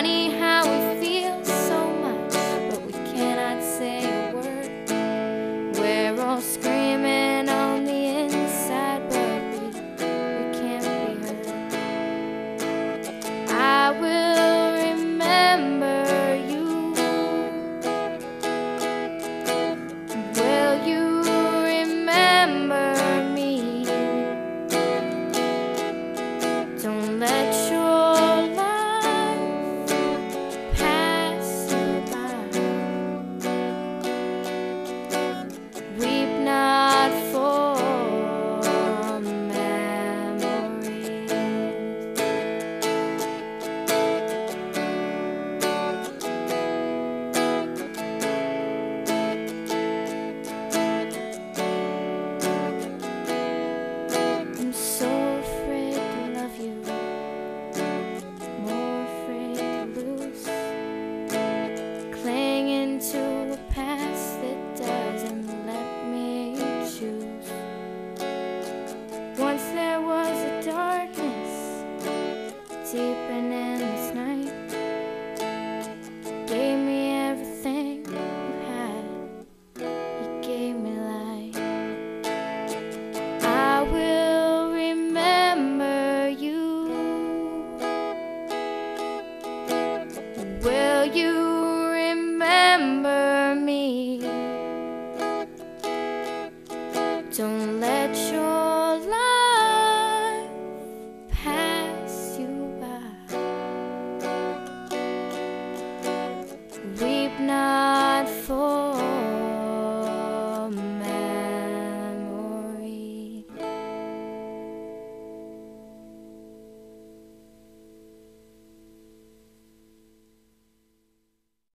funny how we feel so much, but we cannot say a word. We're all screaming on the inside, but we can't be heard. I will remember you. Will you remember me? Don't let your life pass you by. Weep not for memories. I'm so afraid to love you, more afraid to lose, clinging to a past that doesn't let me choose. Once there was a darkness deep in this night, gave me everything you had, you gave me light. I will remember you. Will you remember me? Don't let your